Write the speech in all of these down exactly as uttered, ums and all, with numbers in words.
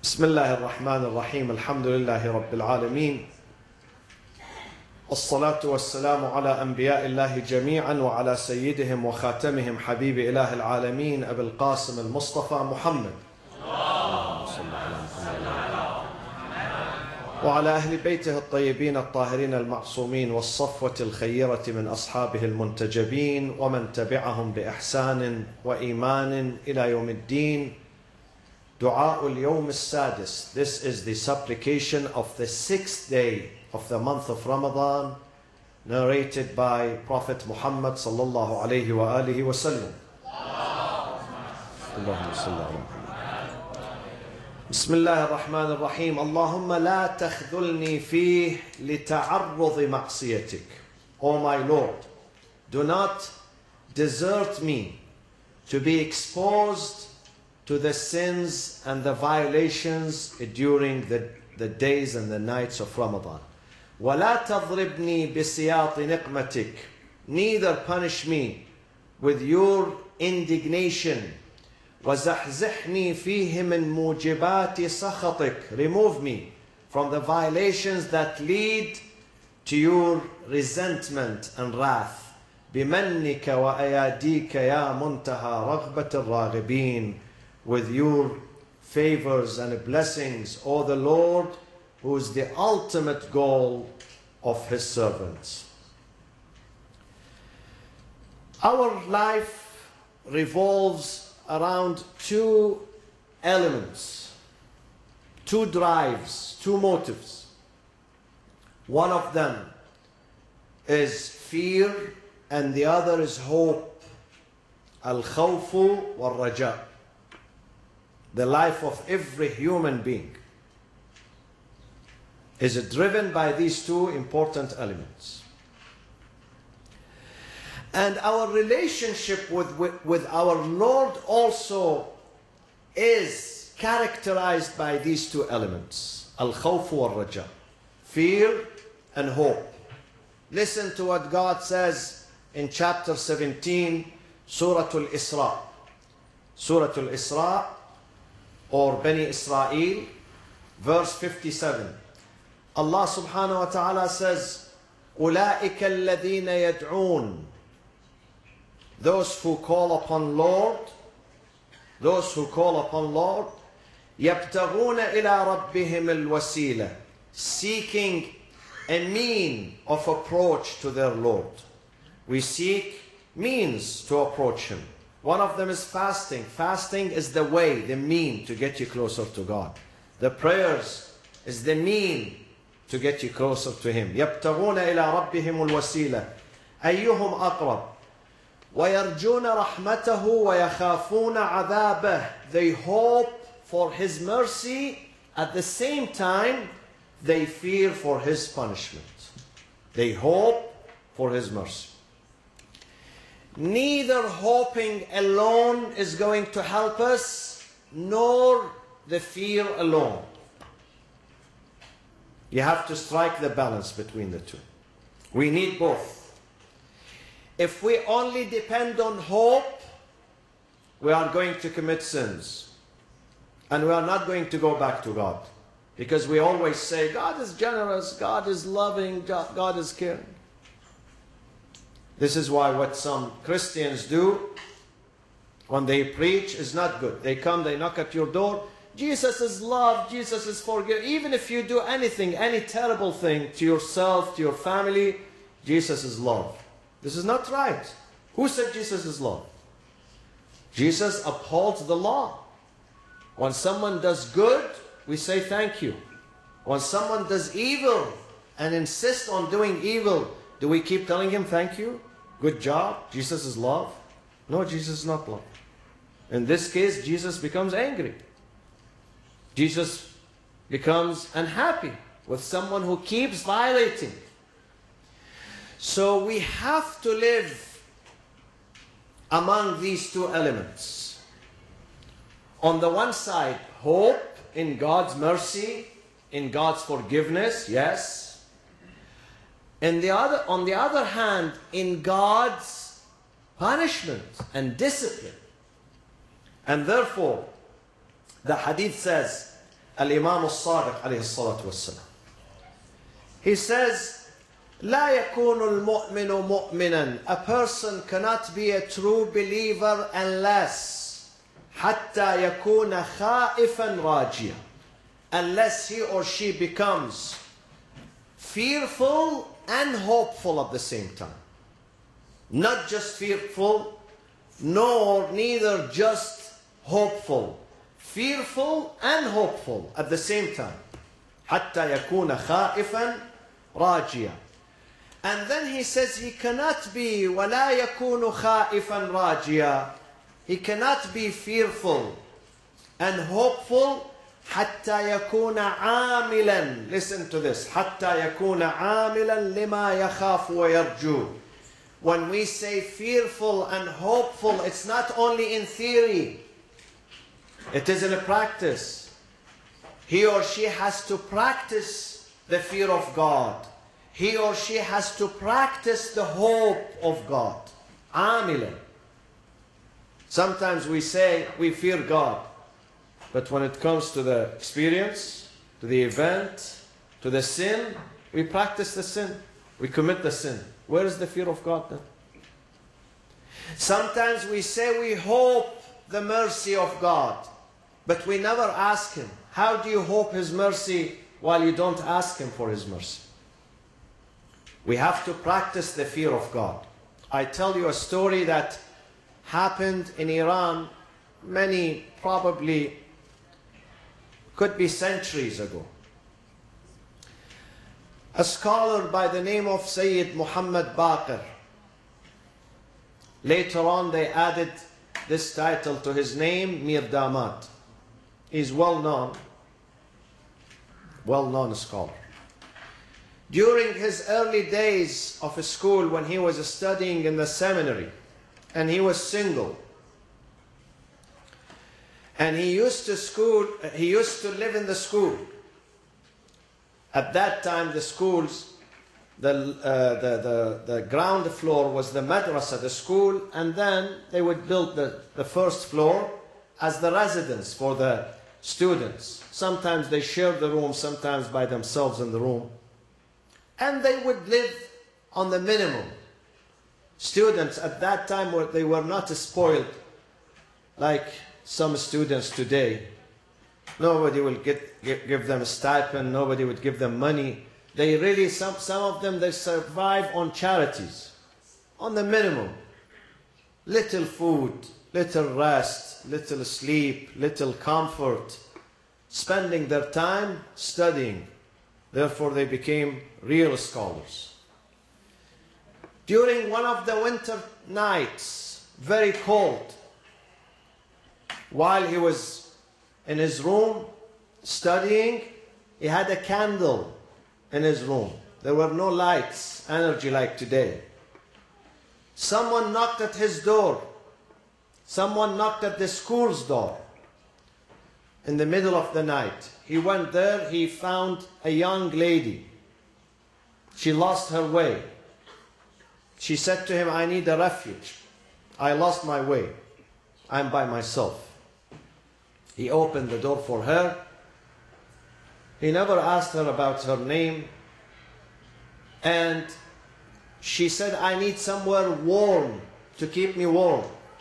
بسم الله الرحمن الرحيم الحمد لله رب العالمين والصلاة والسلام على أنبياء الله جميعا وعلى سيدهم وخاتمهم حبيب إله العالمين أبي القاسم المصطفى محمد وعلى أهل بيته الطيبين الطاهرين المعصومين والصفوة الخيرة من أصحابه المنتجبين ومن تبعهم بإحسان وإيمان إلى يوم الدين. دعاء اليوم السادس. This is the supplication of the sixth day of the month of Ramadan, narrated by Prophet Muhammad sallallahu alayhi wa alihi wa sallam. بسم الله الرحمن الرحيم. اللهم لا تخذلني فيه لتعرض معصيتك. O my Lord, do not desert me to be exposed to the sins and the violations during the, the days and the nights of Ramadan. وَلَا تَضْرِبْنِي بِسِيَاطِ نِقْمَتِكَ. Neither punish me with your indignation. وَزَحْزِحْنِي فِيهِ مِنْ مُوجِبَاتِ سَخَطِكَ. Remove me from the violations that lead to your resentment and wrath. بِمَنِّكَ وَأَيَادِيكَ يَا مُنْتَهَى رَغْبَةِ الرَّاغِبِينَ. With your favors and blessings, O the Lord, who is the ultimate goal of His servants. Our life revolves around two elements, two drives, two motives. One of them is fear and the other is hope. Al-khawfu wal-raja. The life of every human being is driven by these two important elements. And our relationship with, with, with our Lord also is characterized by these two elements. Al-khawf wal-raja. Fear and hope. Listen to what God says in chapter seventeen, Surah Al-Isra. Surah Al-Isra, or Bani Israel, verse fifty-seven. Allah subhanahu wa ta'ala says, أُولَٰئِكَ الَّذِينَ يَدْعُونَ. Those who call upon Lord, those who call upon Lord, يَبْتَغُونَ إِلَىٰ رَبِّهِمُ الْوَسِيلَةِ. Seeking a mean of approach to their Lord. We seek means to approach Him. One of them is fasting. Fasting is the way, the mean to get you closer to God. The prayers is the mean to get you closer to Him. يَبْتَغُونَ إِلَىٰ رَبِّهِمُ الْوَسِيلَةِ أَيُّهُمْ أَقْرَبُ وَيَرْجُونَ رَحْمَتَهُ وَيَخَافُونَ عَذَابَهُ. They hope for His mercy. At the same time, they fear for His punishment. They hope for His mercy. Neither hoping alone is going to help us, nor the fear alone. You have to strike the balance between the two. We need both. If we only depend on hope, we are going to commit sins. And we are not going to go back to God. Because we always say, God is generous, God is loving, God is caring. This is why what some Christians do when they preach is not good. They come, they knock at your door. Jesus is love, Jesus is forgiveness. Even if you do anything, any terrible thing to yourself, to your family, Jesus is love. This is not right. Who said Jesus is love? Jesus upholds the law. When someone does good, we say thank you. When someone does evil and insists on doing evil, do we keep telling him thank you? Good job. Jesus is love. No, Jesus is not love. In this case, Jesus becomes angry. Jesus becomes unhappy with someone who keeps violating. So we have to live among these two elements. On the one side, hope in God's mercy, in God's forgiveness, yes. And the other, on the other hand, in God's punishment and discipline. And therefore, the hadith says, Al-Imam al-Sadiq alayhi salatu wassalam. He says, لا يكون المؤمن مؤمنا. A person cannot be a true believer unless حتى يكون خائفا راجيا. Unless he or she becomes fearful and hopeful at the same time. Not just fearful, nor neither just hopeful. Fearful and hopeful at the same time. حتى يكون خائفا راجيا. And then he says he cannot be ولا يكون خائفا راجيا. He cannot be fearful and hopeful حتى يكون عاملا. Listen to this. حتى يكون عاملا لما يخاف ويرجو. When we say fearful and hopeful, it's not only in theory. It is in a practice. He or she has to practice the fear of God. He or she has to practice the hope of God. عاملا. Sometimes we say we fear God. But when it comes to the experience, to the event, to the sin, we practice the sin. We commit the sin. Where is the fear of God then? Sometimes we say we hope the mercy of God, but we never ask Him. How do you hope His mercy while you don't ask Him for His mercy? We have to practice the fear of God. I tell you a story that happened in Iran many, probably, could be centuries ago. A scholar by the name of Sayyid Muhammad Baqir. Later on they added this title to his name, Mir Damad. He's well known, well known scholar. During his early days of school, when he was studying in the seminary, and he was single, and he used to school, he used to live in the school. At that time, the schools, the, uh, the, the, the ground floor was the madrasa, the school, and then they would build the, the first floor as the residence for the students. Sometimes they shared the room, sometimes by themselves in the room. And they would live on the minimum. Students at that time, were, they were not spoiled like some students today. Nobody will get, give, give them a stipend, nobody would give them money. They really, some, some of them, they survive on charities, on the minimum. Little food, little rest, little sleep, little comfort, spending their time studying. Therefore they became real scholars. During one of the winter nights, very cold, while he was in his room studying, he had a candle in his room. There were no lights, energy like today. Someone knocked at his door. Someone knocked at the school's door. In the middle of the night, he went there, he found a young lady. She lost her way. She said to him, I need a refuge. I lost my way. I'm by myself. He opened the door for her. He never asked her about her name. And she said, I need somewhere warm to keep me warm.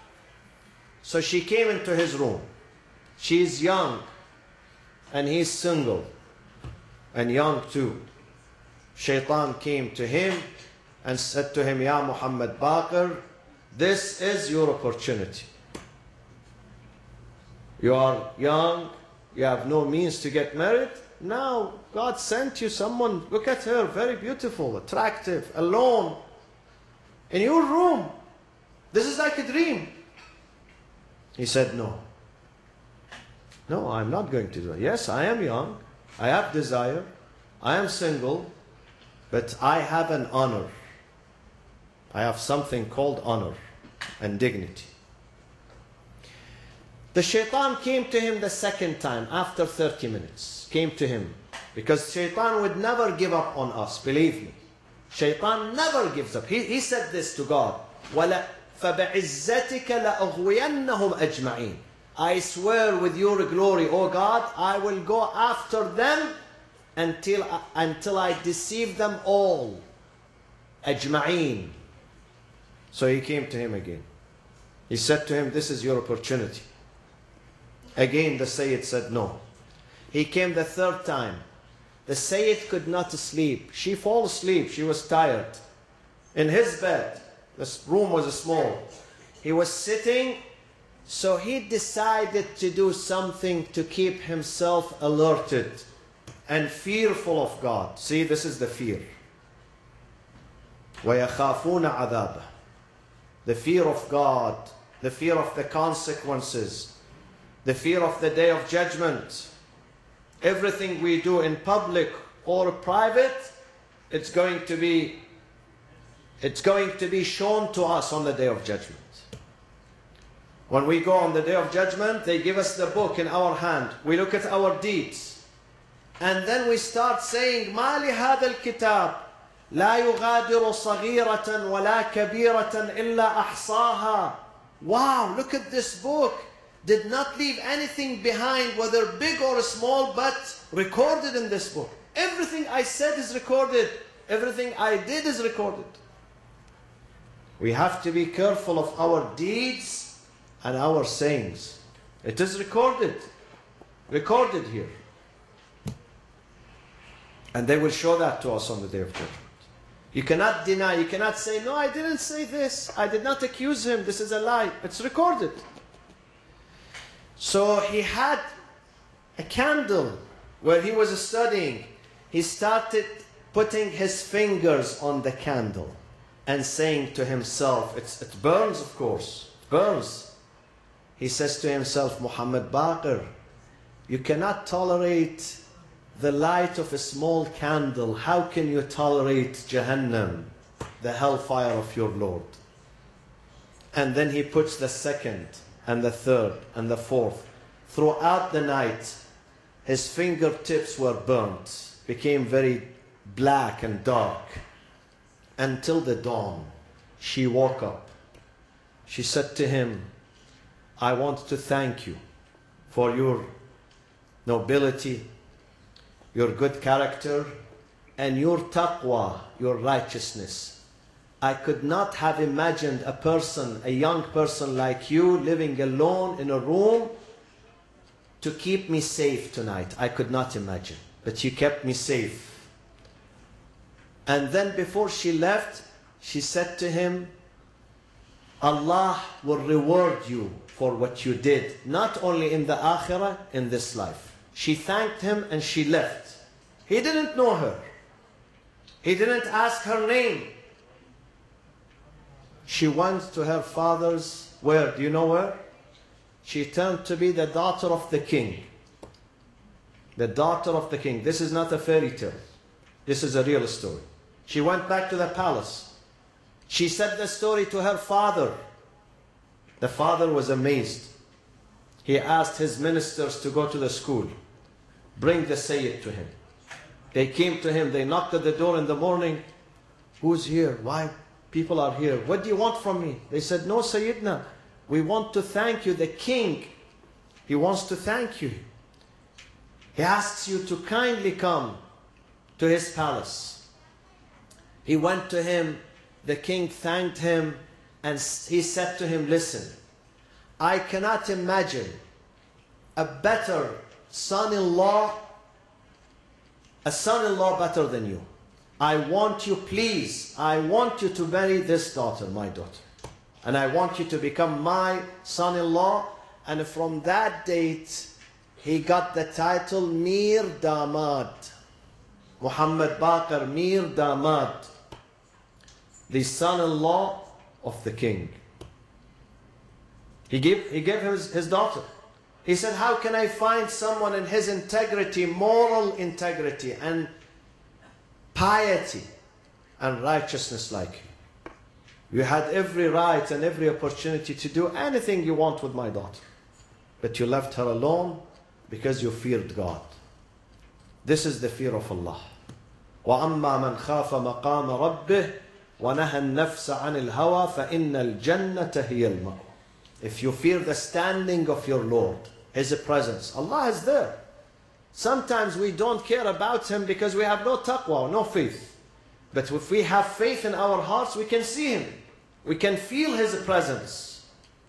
So she came into his room. She is young, and he's single, and young too. Shaitan came to him and said to him, Ya Muhammad Baqir, this is your opportunity. You are young, you have no means to get married. Now God sent you someone, look at her, very beautiful, attractive, alone, in your room. This is like a dream. He said, no. No, I'm not going to do it. Yes, I am young, I have desire, I am single, but I have an honor. I have something called honor and dignity. The shaitan came to him the second time after thirty minutes. Came to him. Because shaitan would never give up on us, believe me. Shaitan never gives up. He, he said this to God. وَلَا فَبِعِزَّتِكَ لَأَغْوِيَنَّهُمْ أَجْمَعِينَ. I swear with your glory, O God, I will go after them until, until I deceive them all. Ajma'een. So he came to him again. He said to him, this is your opportunity. Again the Sayyid said no. He came the third time. The Sayyid could not sleep. She fell asleep. She was tired. In his bed. This room was small. He was sitting. So he decided to do something to keep himself alerted and fearful of God. See, this is the fear. وَيَخَافُونَ عَذَابَهُ. The fear of God, the fear of the consequences, the fear of the day of judgment. Everything we do in public or private, it's going to be, it's going to be shown to us on the day of judgment. When we go on the day of judgment, they give us the book in our hand. We look at our deeds. And then we start saying, مَا لِهَذَا الْكِتَابِ لا يغادر صغيرة ولا كبيرة إلا أحصاها. Wow, look at this book. Did not leave anything behind, whether big or small, but recorded in this book. Everything I said is recorded. Everything I did is recorded. We have to be careful of our deeds and our sayings. It is recorded. Recorded here. And they will show that to us on the day of judgment. You cannot deny, you cannot say, no, I didn't say this. I did not accuse him. This is a lie. It's recorded. So he had a candle where he was studying. He started putting his fingers on the candle and saying to himself, it's, it burns, of course, it burns. He says to himself, Muhammad Baqir, you cannot tolerate the light of a small candle. How can you tolerate Jahannam, the hellfire of your Lord? And then he puts the second and the third and the fourth. Throughout the night, his fingertips were burnt, became very black and dark. Until the dawn, she woke up. She said to him, I want to thank you for your nobility, your good character, and your taqwa, your righteousness. I could not have imagined a person, a young person like you, living alone in a room to keep me safe tonight. I could not imagine, but you kept me safe. And then before she left, she said to him, Allah will reward you for what you did, not only in the akhirah, in this life. She thanked him and she left. He didn't know her. He didn't ask her name. She went to her father's, where? Do you know where? She turned to be the daughter of the king. The daughter of the king. This is not a fairy tale. This is a real story. She went back to the palace. She said the story to her father. The father was amazed. He asked his ministers to go to the school. Bring the Sayyid to him. They came to him. They knocked at the door in the morning. Who's here? Why? People are here. What do you want from me? They said, no, Sayyidina. We want to thank you. The king, he wants to thank you. He asks you to kindly come to his palace. He went to him. The king thanked him. And he said to him, listen, I cannot imagine a better son-in-law, a son-in-law better than you. I want you, please, I want you to marry this daughter, my daughter. And I want you to become my son-in-law. And from that date, he got the title Mir Damad. Muhammad Baqir Mir Damad, the son-in-law of the king. He gave, he gave his, his daughter. He said, how can I find someone in his integrity, moral integrity and piety and righteousness like you? You had every right and every opportunity to do anything you want with my daughter. But you left her alone because you feared God. This is the fear of Allah. وَأَمَّا مَنْ خَافَ مَقَامَ رَبِّهِ وَنَهَى النَّفْسَ عَنِ الْهَوَى فَإِنَّ الْجَنَّةَ هِيَ الْمَأْوَى. if you fear the standing of your Lord, His presence, Allah is there. Sometimes we don't care about Him because we have no taqwa, no faith. But if we have faith in our hearts, we can see Him. We can feel His presence.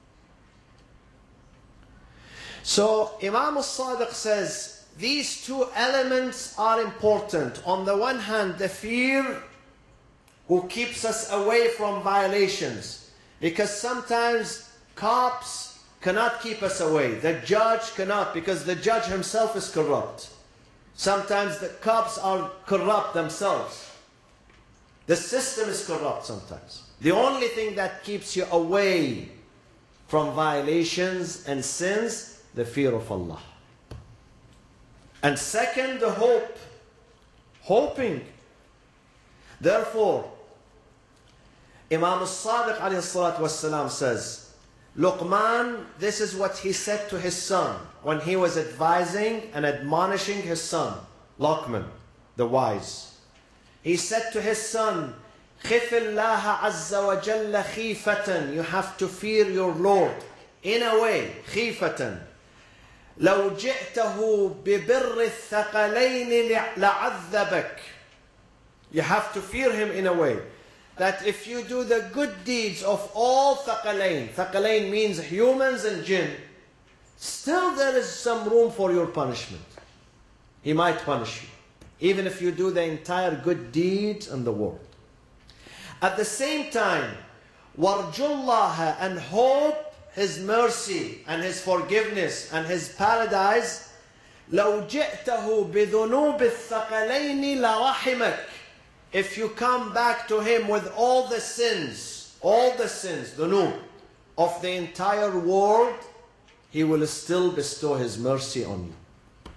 So Imam al-Sadiq says, these two elements are important. On the one hand, the fear who keeps us away from violations. Because sometimes cops cannot keep us away. The judge cannot, because the judge himself is corrupt. Sometimes the cops are corrupt themselves. The system is corrupt sometimes. The only thing that keeps you away from violations and sins, the fear of Allah. And second, the hope. Hoping. Therefore, Imam al-Sadiq alayhi salatu wassalam says, Luqman, this is what he said to his son when he was advising and admonishing his son, Luqman, the wise. He said to his son, خِفِ اللَّهَ عَزَّ وَجَلَّ خِيفَةً. You have to fear your Lord in a way, خِيفَةً. لَوْ جِئْتَهُ بِبِرِّ الثَّقَلَيْنِ لَعَذَّبَكَ. You have to fear Him in a way that if you do the good deeds of all thaqalain, thaqalain means humans and jinn, still there is some room for your punishment. He might punish you, even if you do the entire good deeds in the world. At the same time, warjullaha, and hope His mercy and His forgiveness and His paradise. لو جئته بذنوب الثقلين لرحمك. If you come back to Him with all the sins, all the sins, the dhunub of the entire world, He will still bestow His mercy on you.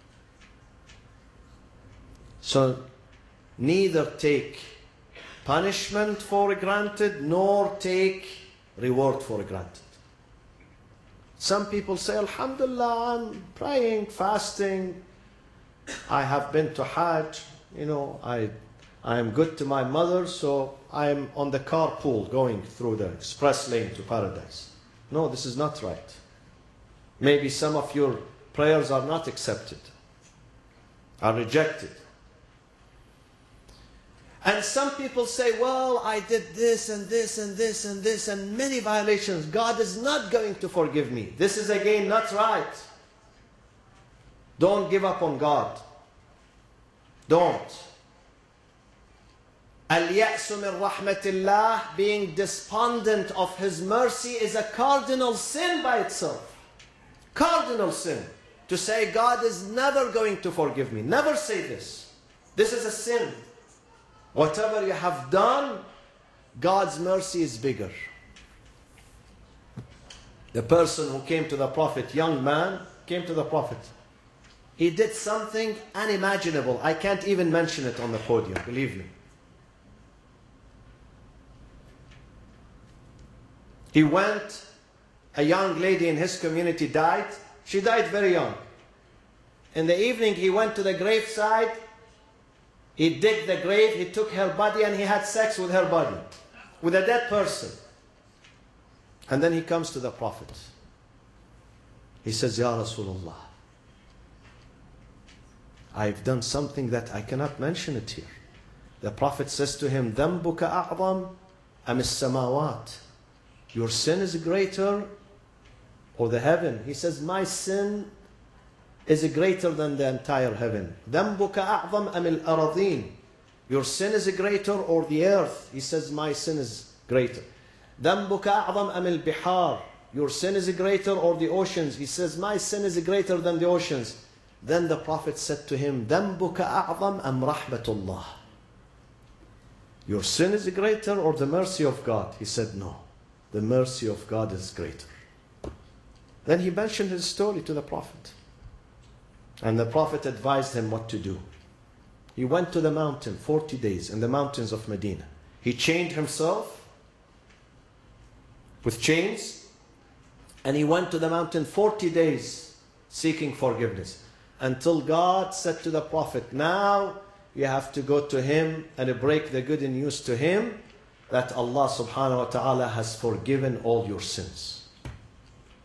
So, neither take punishment for granted, nor take reward for granted. Some people say, Alhamdulillah, I'm praying, fasting, I have been to Hajj, you know, I I am good to my mother, so I am on the carpool going through the express lane to paradise. No, this is not right. Maybe some of your prayers are not accepted, are rejected. And some people say, well, I did this and this and this and this and many violations. God is not going to forgive me. This is again not right. Don't give up on God. Don't. Al-ya'su min rahmatillah, being despondent of His mercy, is a cardinal sin by itself. Cardinal sin. To say God is never going to forgive me. Never say this. This is a sin. Whatever you have done, God's mercy is bigger. The person who came to the Prophet, young man, came to the Prophet. He did something unimaginable. I can't even mention it on the podium, believe me. He went, a young lady in his community died. She died very young. In the evening, he went to the graveside. He did the grave, he took her body and he had sex with her body, with a dead person. And then he comes to the Prophet. He says, Ya Rasulullah, I've done something that I cannot mention it here. The Prophet says to him, ذَنْبُكَ أَعْظَمْ أَمِ السَّمَاوَاتِ. Your sin is greater or the heaven? He says, my sin is greater than the entire heaven. ذَنْبُكَ أَعْظَمْ أَمِ الْأَرَضِينَ. Your sin is greater or the earth? He says, my sin is greater. ذَنْبُكَ أَعْظَمْ أَمِ الْبِحَارِ. Your sin is greater or the oceans? He says, my sin is greater than the oceans. Then the Prophet said to him, ذَنْبُكَ أَعْظَمْ أَمْ رَحْمَةُ اللَّهِ. Your sin is greater or the mercy of God? He said, no. The mercy of God is greater. Then he mentioned his story to the Prophet. And the Prophet advised him what to do. He went to the mountain forty days in the mountains of Medina. He chained himself with chains, and he went to the mountain forty days seeking forgiveness, until God said to the Prophet, now you have to go to him and break the good news to him that Allah subhanahu wa ta'ala has forgiven all your sins.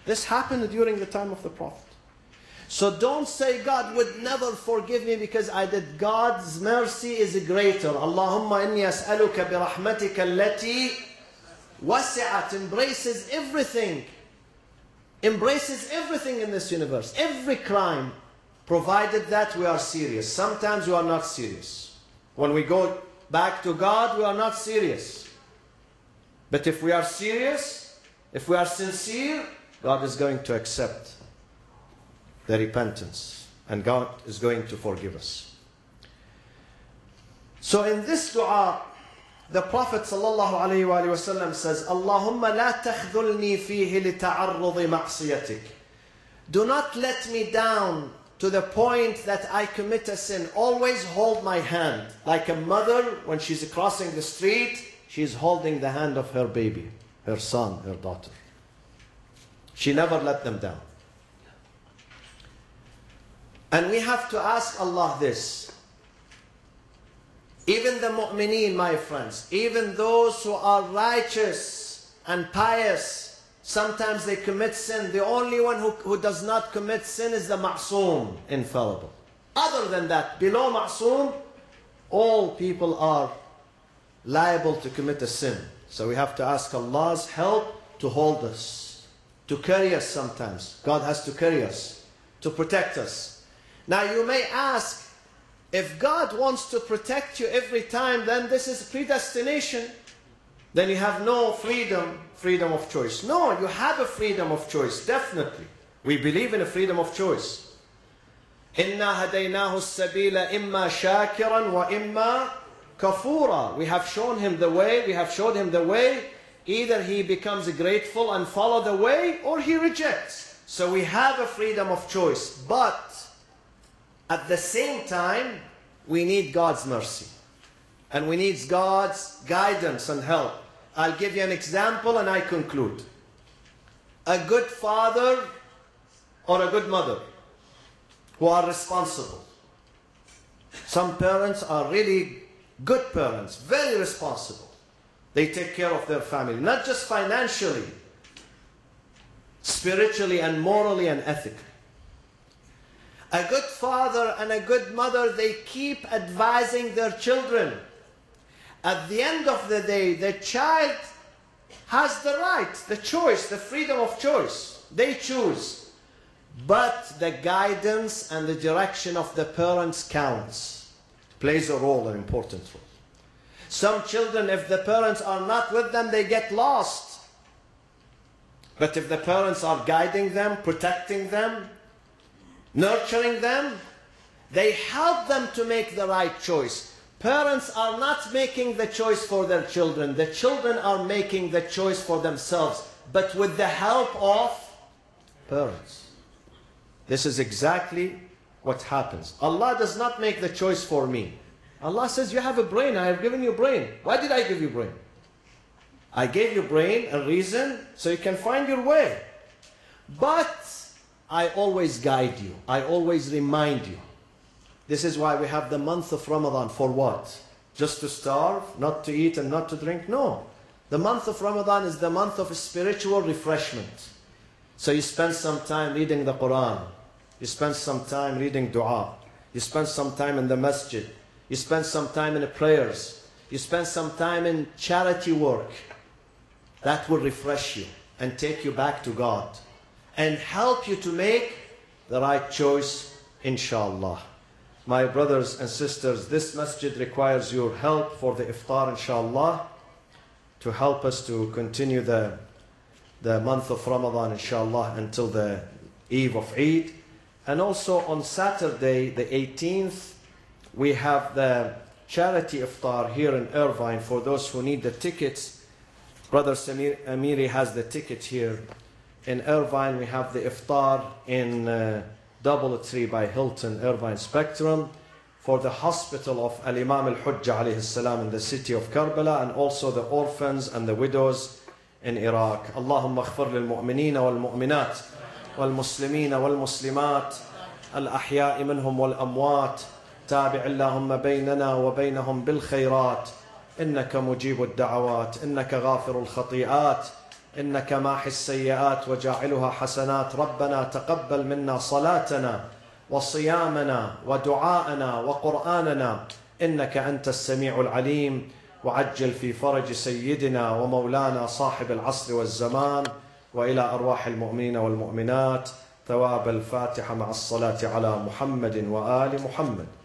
This happened during the time of the Prophet. So don't say God would never forgive me because I did. God's mercy is greater. Allahumma inni as'aluka bi rahmatika allati wasi'at, embraces everything. Embraces everything in this universe. Every crime, provided that we are serious. Sometimes we are not serious. When we go back to God, we are not serious. But if we are serious, if we are sincere, God is going to accept the repentance, and God is going to forgive us. So in this dua, the Prophet ﷺ says, Allahumma la takhdhulni fihi lita'arrudi ma'siyatik. Do not let me down to the point that I commit a sin. Always hold my hand. Like a mother, when she's crossing the street, she's holding the hand of her baby, her son, her daughter. She never let them down. And we have to ask Allah this. Even the mu'mineen, my friends, even those who are righteous and pious, sometimes they commit sin. The only one who, who does not commit sin is the ma'soom, infallible. Other than that, below ma'soom, all people are liable to commit a sin. So we have to ask Allah's help to hold us, to carry us sometimes. God has to carry us, to protect us. Now you may ask, if God wants to protect you every time, then this is predestination. Then you have no freedom, freedom of choice. No, you have a freedom of choice, definitely. We believe in a freedom of choice. إِنَّا هَدَيْنَاهُ السَّبِيلَ إِمَّا شَاكِرًا وَإِمَّا كَفُورًا. We have shown him the way, we have showed him the way. Either he becomes grateful and follow the way, or he rejects. So we have a freedom of choice. But at the same time, we need God's mercy. And we need God's guidance and help. I'll give you an example and I conclude. A good father or a good mother who are responsible. Some parents are really good parents, very responsible. They take care of their family, not just financially, spiritually and morally and ethically. A good father and a good mother, they keep advising their children. At the end of the day, the child has the right, the choice, the freedom of choice. They choose. But the guidance and the direction of the parents counts, plays a role, an important role. Some children, if the parents are not with them, they get lost. But if the parents are guiding them, protecting them, nurturing them, they help them to make the right choice. Parents are not making the choice for their children. The children are making the choice for themselves, but with the help of parents. This is exactly what happens. Allah does not make the choice for me. Allah says, you have a brain, I have given you a brain. Why did I give you brain? I gave you brain, a reason, so you can find your way. But I always guide you. I always remind you. This is why we have the month of Ramadan. For what? Just to starve, not to eat and not to drink? No. The month of Ramadan is the month of spiritual refreshment. So you spend some time reading the Quran. You spend some time reading dua. You spend some time in the masjid. You spend some time in the prayers. You spend some time in charity work. That will refresh you and take you back to God and help you to make the right choice, inshallah. My brothers and sisters, this masjid requires your help for the iftar, inshallah, to help us to continue the, the month of Ramadan, inshallah, until the eve of Eid. And also on Saturday, the eighteenth, we have the charity iftar here in Irvine for those who need the tickets. Brother Samir Amiri has the ticket here. In Irvine, we have the iftar in uh, Double Tree by Hilton, Irvine Spectrum, for the hospital of Al-Imam Al-Hujjah alayhi salam in the city of Karbala, and also the orphans and the widows in Iraq. Allahumma aghfir lil mu'minina wal mu'minat wal muslimina wal muslimat al ahya'i minhum wal amwat tabi' Allahumma baynana wa baynahum bil khayrat innaka mujib ad da'awat innaka ghafir al khati'at إنك ماحي السيئات وجاعلها حسنات. ربنا تقبل منا صلاتنا وصيامنا ودعاءنا وقرآننا، إنك أنت السميع العليم. وعجل في فرج سيدنا ومولانا صاحب العصر والزمان، وإلى أرواح المؤمنين والمؤمنات ثواب الفاتحة مع الصلاة على محمد وآل محمد.